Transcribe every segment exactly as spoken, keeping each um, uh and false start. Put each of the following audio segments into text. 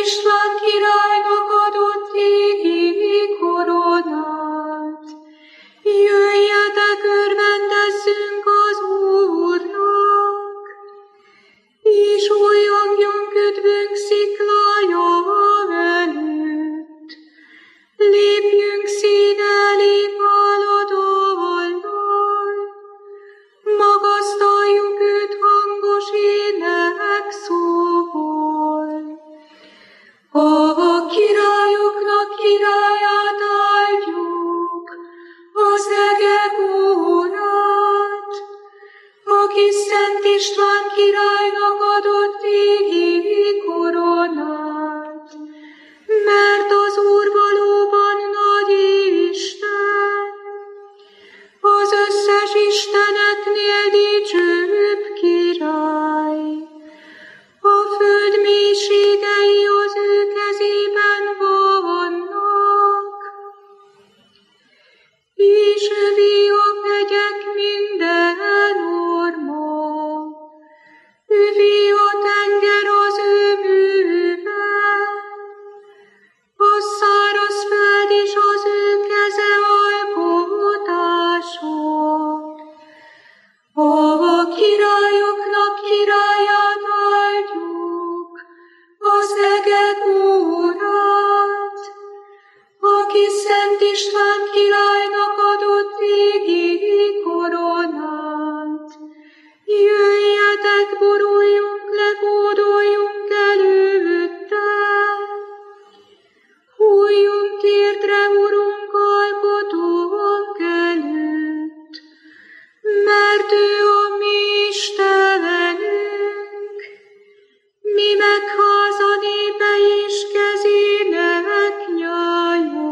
István királynak adott égi koronát. Jöjjetek, örvendezzünk az Úrnak, és újjongjon ködvünk sziklája előtt. Lépjünk színe elé páladallal, magasztaljuk őt hangos énekszóval. A királyoknak királyát áldjuk, az egek Úrát, aki Szent István királynak adott égi koronát, mert az Úr valóban nagy Isten, az összes isteneknél dicsőbb király. A föld mélységei az ő kezében vannak, és övé a hegyek minden orma, övé a tenger az ő műve, a száraz föld is az ő keze alkotása. A királyoknak királyát áldjuk, az egek Úrát, aki Szent István királynak adott égi koronát. Jöjjetek, boruljunk le, hódoljunk előtte, hújjunk térdre, Urunk, alkotónk előtt, mert ő a mi Istenünk, mi meg háza népe és kezének nyája.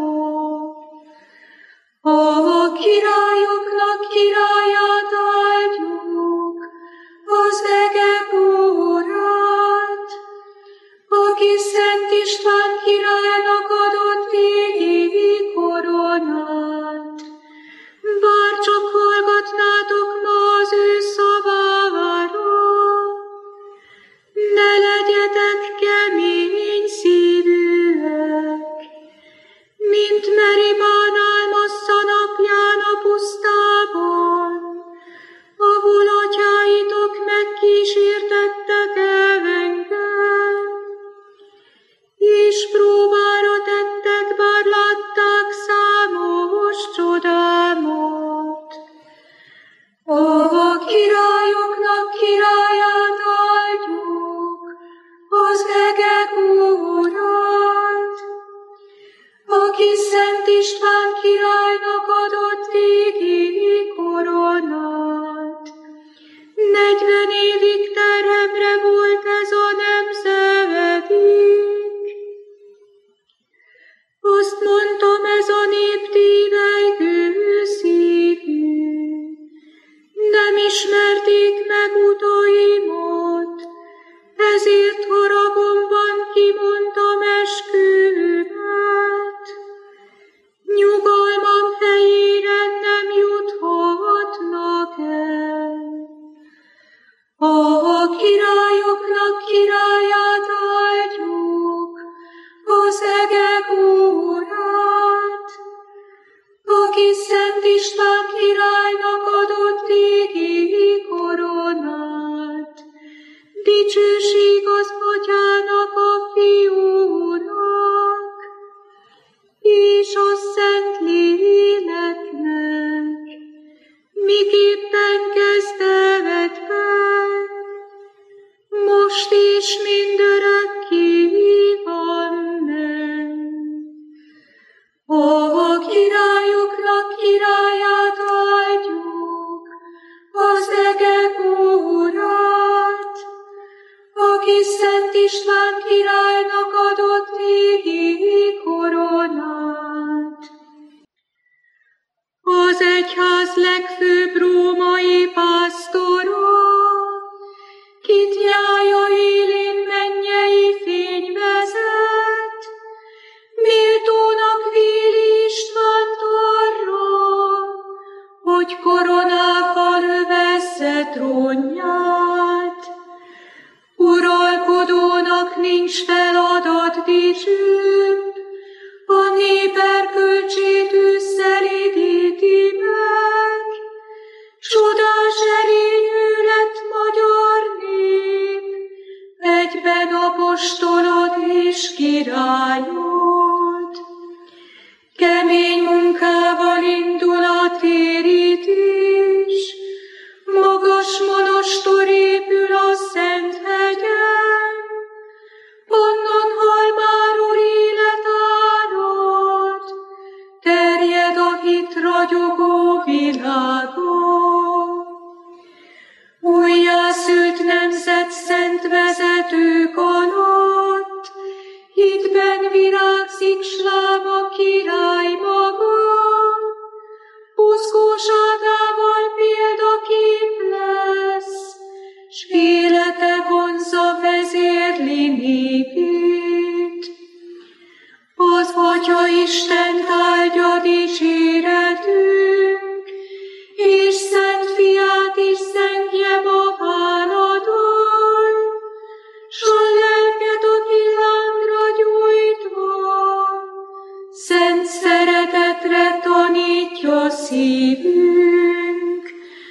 A királyoknak királyát áldjuk, az egek Úrát, aki Szent István királynak adott égi koronát. Bár csak hallgatnátok ma az ő szavára, ne legyetek kemény szívűek, mint Meribán Álmassza napján a pusztában, ahol atyáitok megkísértettek engem, és próbára tettek, bár látták számos csodámat. A királyoknak királyát áldjuk, az egek Úrát, aki Szent István királynak adott égi koronát. Negyven évig terhemre volt ez a nemzedék. Azt mondtam, ez a nép tévelygő szívű, nem ismerték meg utaimat, ezért haragomban kimondtam eskümet. Nyugalmam helyére nem juthatnak el. A királyoknak királyát áldjuk, az egek Úrát, aki Szent István királynak adott égi koronát. Dicsőség az Atyának, a Fiúnak, és a Szent Léleknek, miképpen kezdetben, most és mindörökké. Amen. A királyoknak királyát áldjuk, az egek Úrát, aki Szent István királynak adott égi koronát. Az egyház legfőbb római pásztora, kit nyája élén mennyei fény vezet, méltónak véli Istvánt arra, hogy koronákkal övezze trónját. Uralkodónak nincs feladat legdicsőbb, a nép erkölcsét ősszel idéti meg. Csodás erényű lett magyar nép, egyben apostolod és királyod. Kemény munkával indul a térítés, magas monostor épül a Szent hegyen, onnan hal már Úr életárad, terjed a hit ragyogó világon. Újjászült nemzet szent vezetők alatt, hitben virágzik Sláva király maga, buzgóságával példakép lesz, s élete vonzza vezérli népét. Az Atya Istent áldja dicséretünk, és Szent Fiát is zengje magáradon, s a lelket a világra gyújtva, szent szeretetre tanítja szívünk.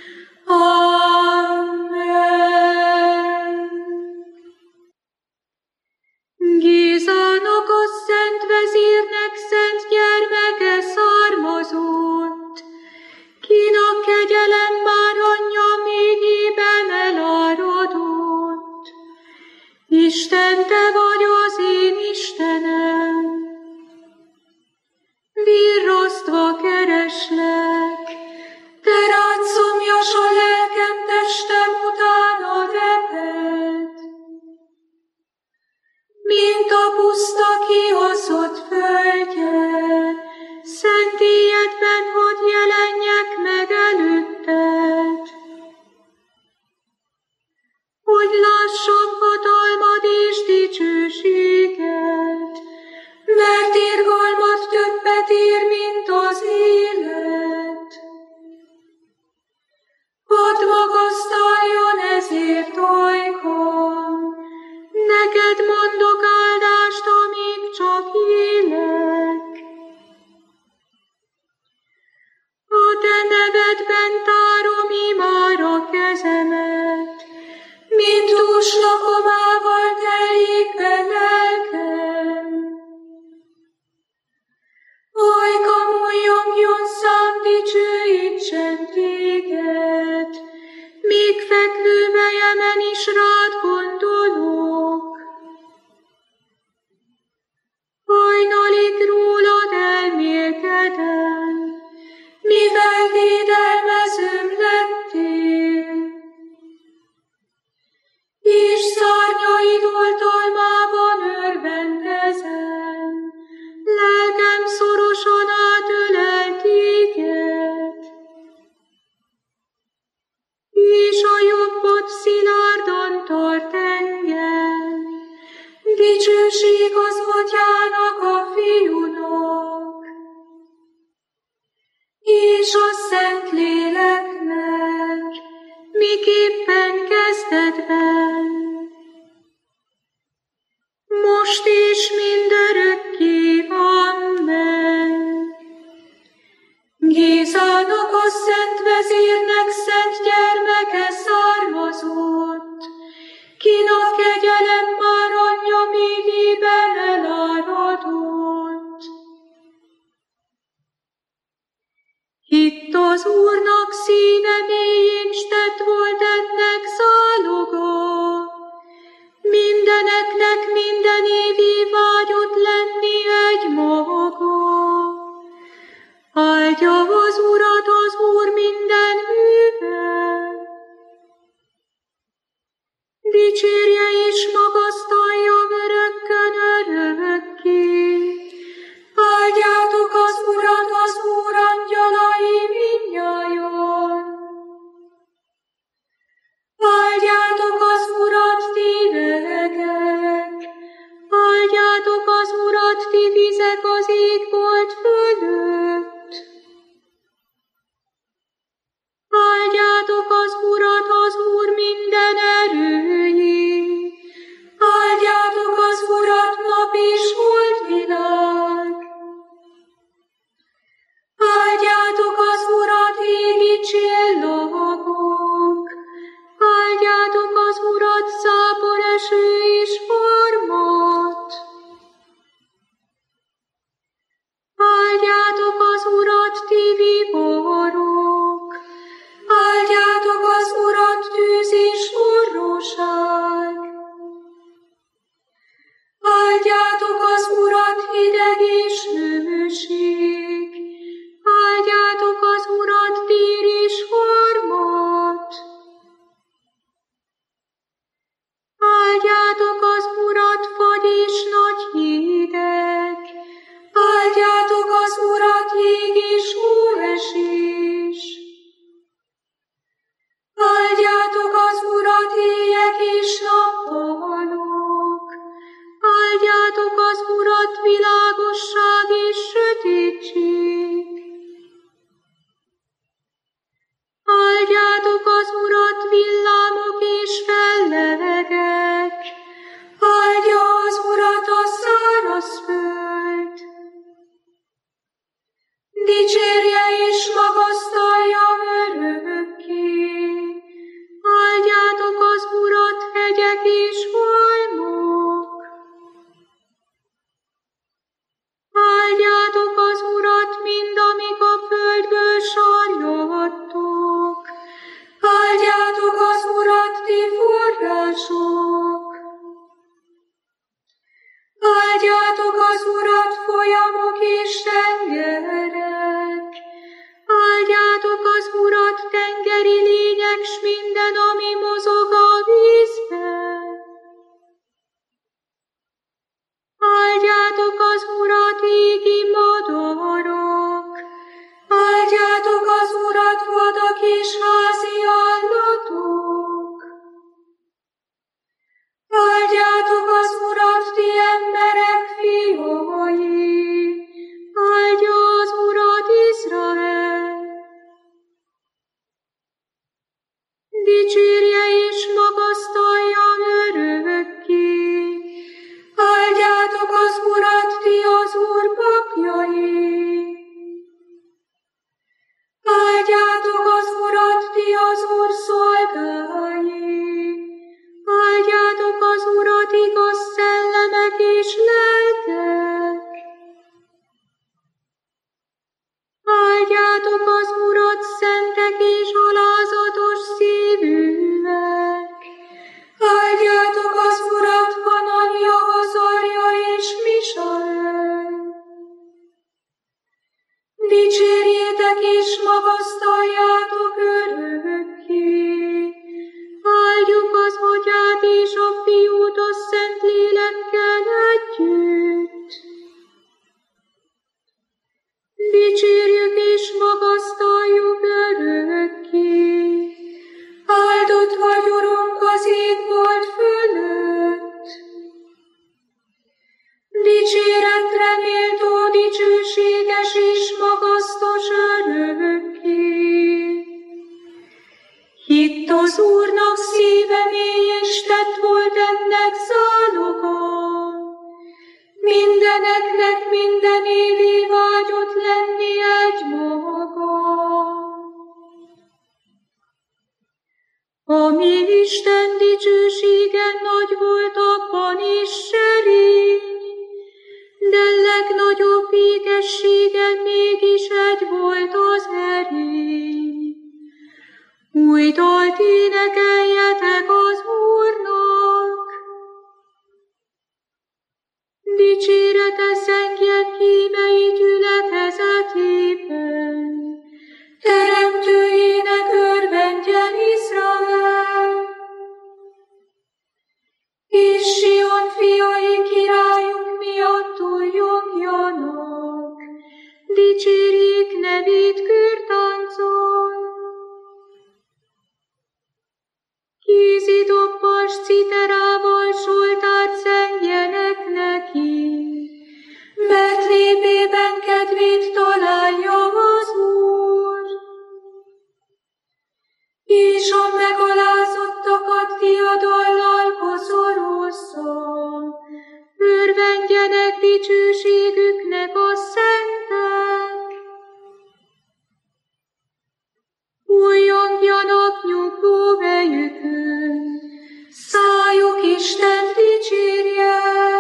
Amen. Gézának a szent vezírnek szent gyermeke származott, kinak kegyelem már anyja méhében eláradott. Isten, te vagy az én Istenem, virrasztva kereslek, te rád szomjas a lelkem, testem utána reped. Mint a puszta kihozott földje, szent éjjedben hadd jelenjek meg előtted, hogy lássam hatalmad és dicsőséged, mert irgalmat többet ér, mint az élet. Hadd magasztaljon ezért ajkam, neked mondok áldást, amíg csak élek. A te nevedben tárom imára kezemet, mint dús lakomával teljék be lelkem. Ajkam újjongjon szám, dicsőítsen téged, míg fekvő melyemen is rád gondolok. Hajnalig rólad elmélkedem, mivel védelmezőm lettél, és szárnyaid oltalmában örvendezem, lelkem szorosan átölel téged, és a jobbod szilárdan tart engem. Dicsőség az Atyának, a Fiúnak, és a Szentléleknek, miképpen kezdetben, most és mindörökké. Amen. Gézának a szent vezírnek szent gyermeke származott, kinak kegyelem már anyja méhében eláradott. Hitt az Úrnak szíve mélyén, s tett volt ennek záloga, mindeneknek minden évi vágyott lenni egy maga. Áldja az Urat az Úr minden műve, dicsérje és magasztalja örökkön örökké. Áldjátok az Urat, az Úr angyalai mindnyájan, Áldjátok az Urat, tengeri lények, s minden, ami mozog a vízben. Áldjátok az Urat, égi madarak. Áldjátok az Urat, vadak és házi állatok. Áldjátok az Urat, ti emberek fiai. Áldja az Urat Izrael. Dicsérje és magasztalja örökké. Áldjátok az Urat, ti az Úr papjai. Áldjátok az Urat, ti az Úr szolgái. Áldjátok az Urat, igaz szellemek és lelkek. Áldjátok az Urat, szentek és alázatos szívűek. Áldjátok az Urat, Hanania, Azarja és Misael. Dicsérjétek és magasztaljátok örökké. Áldjuk az Atyát és a Fiút a Szentlélekkel együtt. Dicsérjük és magasztaljuk örökké. Áldott vagy, Urunk, az égbolt fölött. Dicséretre méltó, dicsőséges és magasztos örökké. Hitt az Úrnak szíve mély, és tett volt ennek záloga. Mindeneknek minden évi vágyott lenni egymaga. A mi Isten dicsősége nagy volt abban is serény, de legnagyobb ékességen mégis egy volt az erény. Új dalt énekeljetek az Úrnak, dicsérete zengjen hímei gyülekezetében, teremtőjének örvendjen Izrael. És Sion fiai királyunk miatt újjongjanak, dicsérjék nevét kürtáncon. Kézidobbal s citerával soltárt zengjenek neki, mert lépében kedvét találja az Úr. És a megalázottakat diadallal koszorozza, örvendjenek dicsőségüknek a szentek. Újjongjanak nyugvó helyükön, szájuk Istent dicsérje,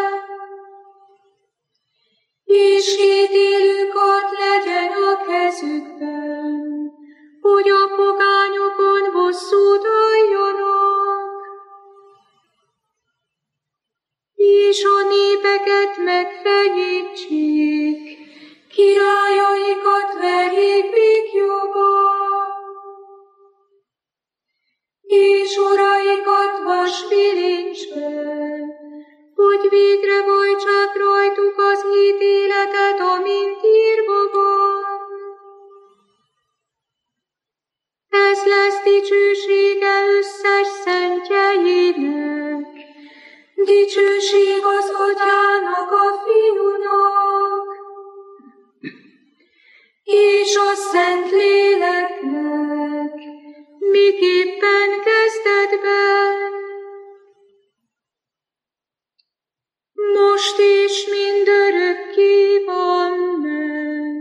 és két élő kard legyen a kezükben, hogy a pogányokon bosszút álljanak, és a népeket megfenyítsék, királyaikat verjék béklyóba, és uraikat vasbilincsbe, hogy végre vajtsák rajtuk az ítéletet, amint írva van. Ez lesz dicsősége összes szentjeinek, dicsőség az Atyának, a Fiúnak, és a Szentléleknek, miképpen kezdetben, most és mindörökké amen.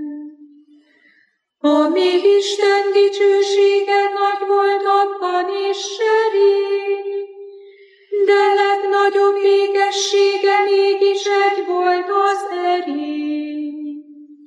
A mi Isten dicsősége nagy volt abban is serény, de legnagyobb ékessége mégis egy volt az erény.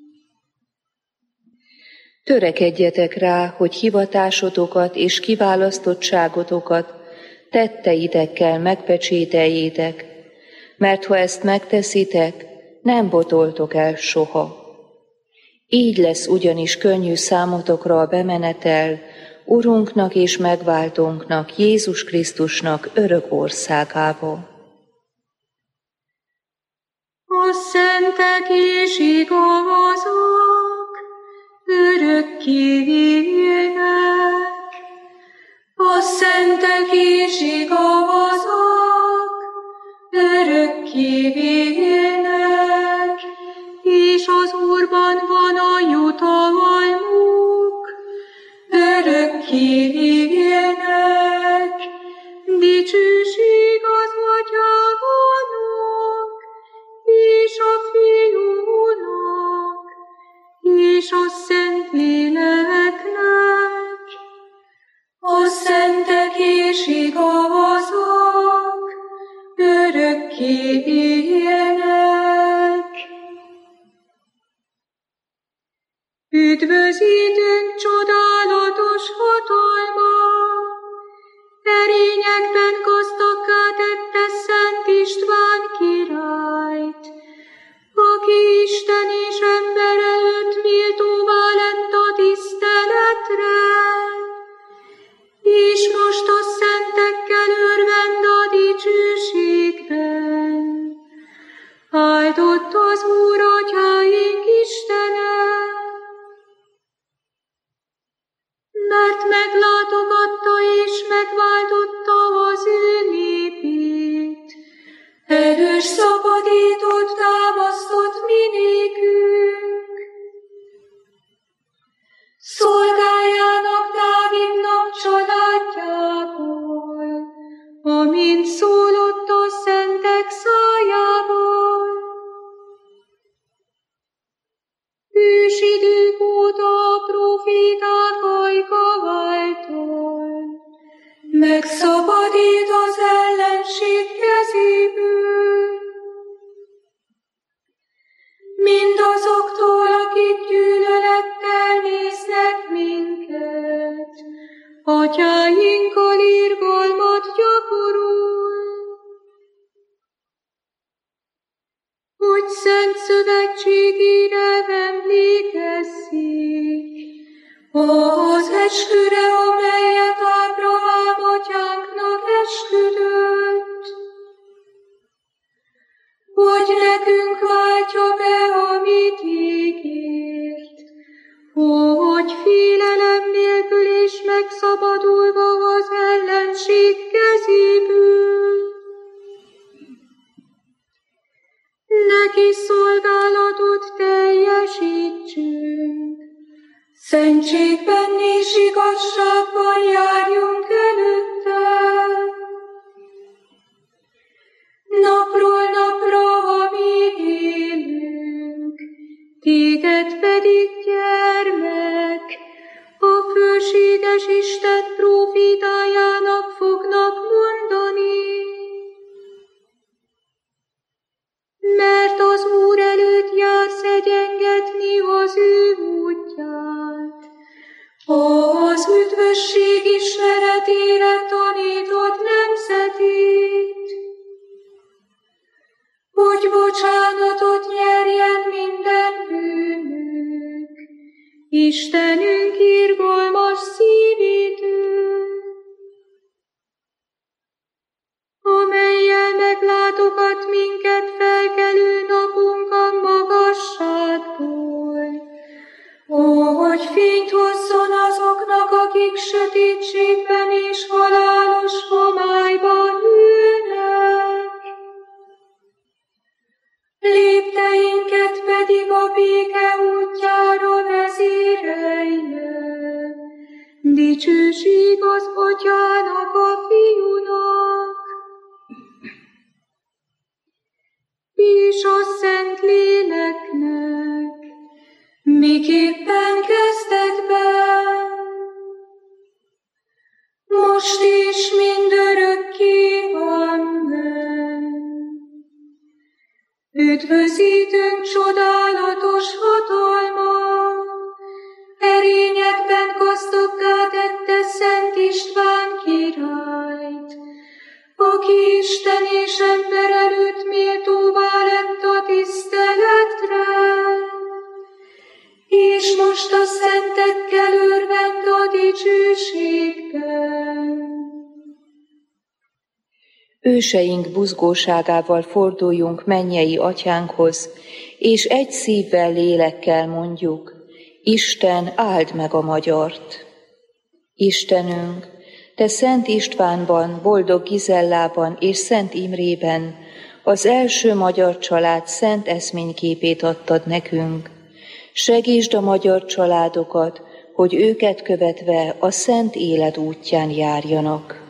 Törekedjetek rá, hogy hivatásotokat és kiválasztottságotokat tetteitekkel megpecsételjétek, mert ha ezt megteszitek, nem botoltok el soha. Így lesz ugyanis könnyű számotokra a bemenetel Urunknak és megváltónknak, Jézus Krisztusnak örök országába. A szentek és igazak örökké élnek, a szentek és igazak örökké élnek, és az Úrban van a jutalmuk, örökké élnek, dicsőség az Atyának, és a Fiúnak, és a Szentléleknek, a szentek és igazak örökké élnek. Üdvözítünk csodálatos hatalma, erényekben gazdagká tette Szent István királyt, aki Isten és ember előtt méltóvá lett a tiszteletre, és most a szentekkel örvend a dicsőségben. Áldott az Úr atyáink Istene, mert meglátogatta és megváltotta az ő népét. Erős szabadítót támasztott mi nékünk. Szolgájának Dávidnak családjából, amint szólott a szentek szájából. Ősidők óta a proféták ajka váltól, megszabadít az ellenség kezéből. Mindazoktól, akik gyűlölettel néznek minket, atyáinkkal irgalmat gyakorol. Hogy szent szövetségére emlékezzék, az esküre, amelyet Ábrahám atyánknak esküdött, hogy nekünk váltja be, amit ígért, hogy félelem nélkül és megszabadulva az ellenség kezéből. Neki szolgálatot teljesítsünk, szentségben és igazságban járjunk előtte. Napról napra, amíg élünk, téged pedig, gyermek, a fölséges Isten prófétájának fognak mondani. Mert az Úr előtt jársz egyengetni az ő útját, az üdvösség ismeretére tanítod nemzetét, hogy bocsánatot nyerjen minden bűnünk, Istenünk irgalmas szívétől, amellyel meglátogat minket felkelő napunkon magasságból, ó, hogy fényt hozzon azoknak, akik sötétségben és halálos homályban ülnek. Lépteinket pedig a béke útjára vezérelje. Dicsőség az Atyának, a Fiúnak, és a Szentléleknek, miképpen kezdetben, most is mindörökké. Amen. Üdvözítünk csodálatos hatalma, erényekben gazdagká tette Szent István királyt, aki Isten és ember előtt méltóvá lett a tiszteletre, dicsőségben. Őseink buzgóságával forduljunk mennyei atyánkhoz, és egy szívvel, lélekkel mondjuk: Isten, áld meg a magyart! Istenünk, Te Szent Istvánban, Boldog Gizellában és Szent Imrében az első magyar család szent eszményképét adtad nekünk. Segítsd a magyar családokat, hogy őket követve a szent élet útján járjanak.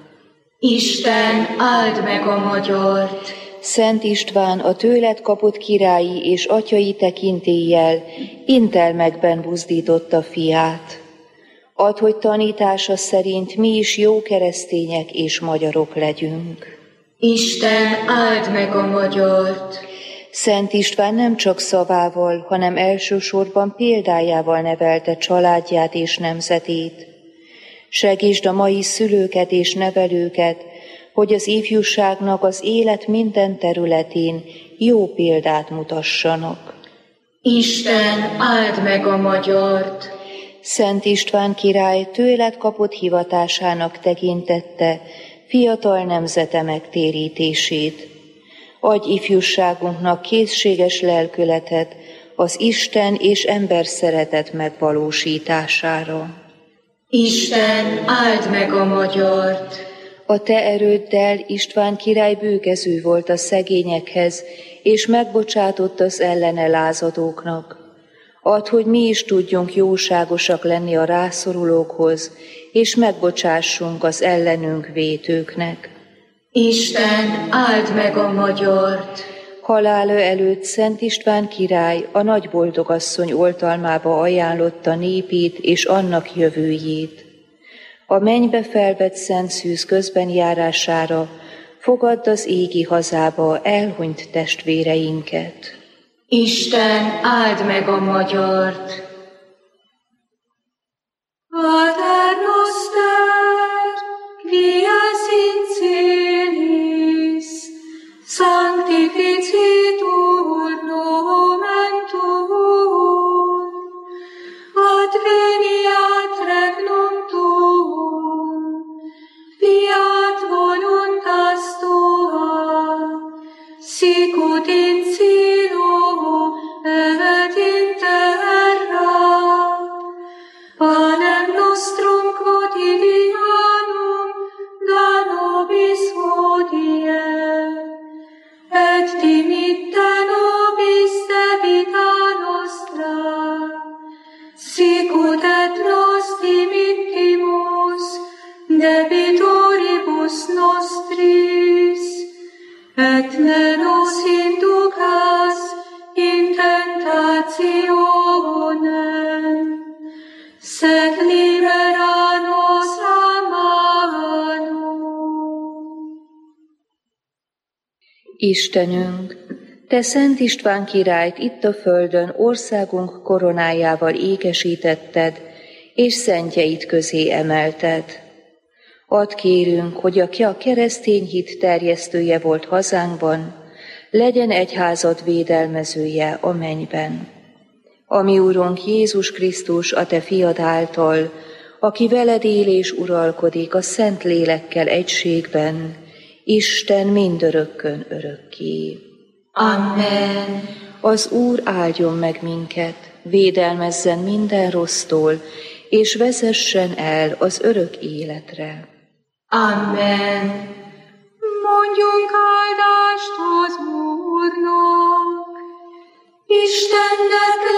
Isten, áld meg a magyart! Szent István a tőled kapott királyi és atyai tekintéllyel intelmekben buzdította fiát. Add, hogy tanítása szerint mi is jó keresztények és magyarok legyünk. Isten, áld meg a magyart! Szent István nem csak szavával, hanem elsősorban példájával nevelte családját és nemzetét. Segítsd a mai szülőket és nevelőket, hogy az ifjúságnak az élet minden területén jó példát mutassanak. Isten, áld meg a magyart! Szent István király tőled kapott hivatásának tekintette fiatal nemzete megtérítését. Adj ifjúságunknak készséges lelkületet az Isten és ember szeretet megvalósítására. Isten, áld meg a magyart! A te erőddel István király bőkező volt a szegényekhez, és megbocsátott az ellene lázadóknak. Add, hogy mi is tudjunk jóságosak lenni a rászorulókhoz, és megbocsássunk az ellenünk vétőknek. Isten, áld meg a magyart! Halála előtt Szent István király a nagy boldogasszony oltalmába ajánlotta népét és annak jövőjét. A mennybe felvett szent szűz közben járására fogadd az égi hazába elhunyt testvéreinket. Isten, áld meg a magyart! Pater noster, quies in celis, sanctificitur nomen tuum, adveniat regnum tuum, fiat voluntas tua, sicut in cielo et in terra. Panem nostrum quotidianum da nobis hodie, et dimitte nobis debita nostra, sicut et nos dimittimus debitoribus nostris, et ne nos inducas in tentationem, sed libera nos a malo. Istenünk, Te Szent István királyt itt a földön országunk koronájával ékesítetted, és szentjeit közé emelted. Add, kérünk, hogy aki a keresztény hit terjesztője volt hazánkban, legyen egyházad védelmezője a mennyben. A mi Urunk Jézus Krisztus, a Te fiad által, aki veled él és uralkodik a Szent Lélekkel egységben, Isten mindörökkön örökké. Amen. Az Úr áldjon meg minket, védelmezzen minden rossztól, és vezessen el az örök életre. Amen. Mondjunk áldást az Úrnak. Istennek